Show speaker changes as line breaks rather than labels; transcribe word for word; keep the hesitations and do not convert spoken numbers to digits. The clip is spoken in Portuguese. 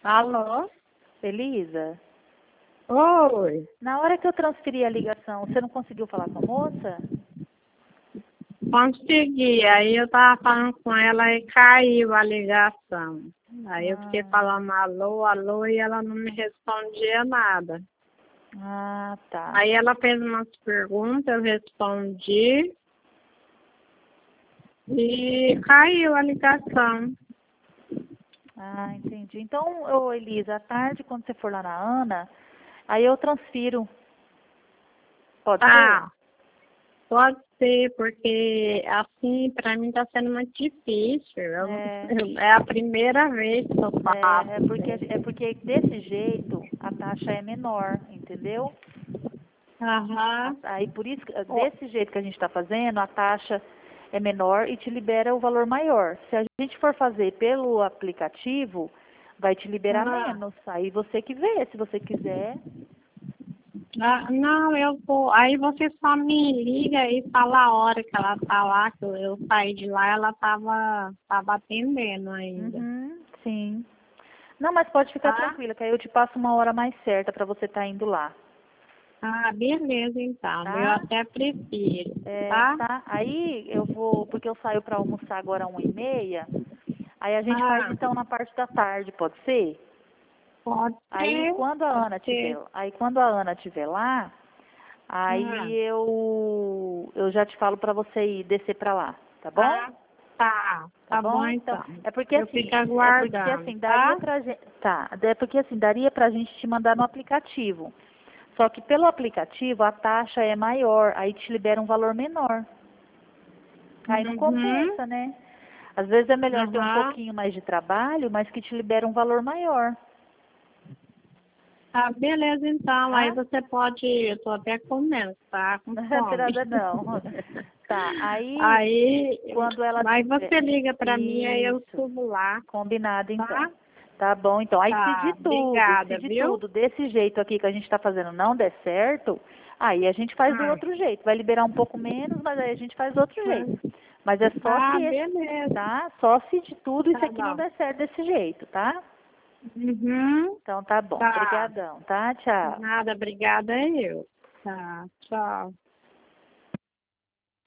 Alô?
Elisa,
Oi.
na hora que eu transferi a ligação, você não conseguiu falar com a moça?
Consegui. Aí eu tava falando com ela e caiu a ligação. Aí eu fiquei
Ah,
falando alô, alô e ela não me respondia nada.
ah, tá.
Aí ela fez umas perguntas, eu respondi e caiu a ligação.
Ah, entendi. Então, ô Elisa, à tarde, quando você for lá na Ana, aí eu transfiro. Pode ser?
Ah, pode ser, porque assim pra mim tá sendo muito difícil. Eu não-
É,
eu- é a primeira vez que eu faço.
é, é porque, é porque desse jeito a taxa é menor, entendeu?
Aham.
A- Aí por isso, que-
Ó,
desse jeito que a gente está fazendo, a taxa é menor e te libera o valor maior. Se a gente for fazer pelo aplicativo, vai te liberar
ah.
menos. Aí você que vê, se você quiser.
Ah, não, eu vou. Aí você só me liga e fala a hora que ela tá lá, que eu, eu saí de lá, ela tava, tava atendendo ainda.
Uhum, sim. Não, mas pode ficar
Tá?
tranquila, que aí eu te passo uma hora mais certa para você estar indo lá,
Ah, beleza então. Eu
tá?
até prefiro,
É,
tá?
tá. Aí eu vou, porque eu saio para almoçar agora uma e meia. Aí a gente faz
Ah,
então na parte da tarde, pode ser?
pode
Aí
ser,
quando a
pode
Ana tiver,
ser.
aí quando a Ana tiver lá,
Ah,
aí eu eu já te falo para você ir descer para lá, tá bom?
tá, tá,
Tá
tá bom
bom? Então,
então.
é porque
Eu
assim,
fico
é porque
aguardando,
assim daria
tá?
pra gente, tá, é porque assim daria pra gente te mandar no aplicativo. Só que pelo aplicativo a taxa é maior, aí te libera um valor menor. Aí não
Uhum,
compensa, né? Às vezes é melhor ter um
aham.
pouquinho mais de trabalho, mas que te libera um valor maior,
Ah, beleza, então. Aí
tá?
você pode. Eu tô até comendo, tá? Com
Não tem
fome.
nada não. Tá, aí
Aí,
quando ela
aí
tiver
você liga pra mim, aí eu
isso,
subo lá,
combinado então.
tá?
Tá bom, então. Aí se de
Tá,
tudo, se
obrigada,
de
viu?
tudo, desse jeito aqui que a gente está fazendo não der certo, aí a gente faz do
Ah,
outro jeito. Vai liberar um pouco menos, mas aí a gente faz do outro
ah,
jeito. Mas é só
ah,
se esse,
beleza.
tá? Só se de tudo isso
Tá
aqui não
bom.
der certo desse jeito, tá?
Uhum,
Então tá bom.
tá.
Obrigadão, tá? Tchau.
Nada, obrigada eu. Tá, tchau.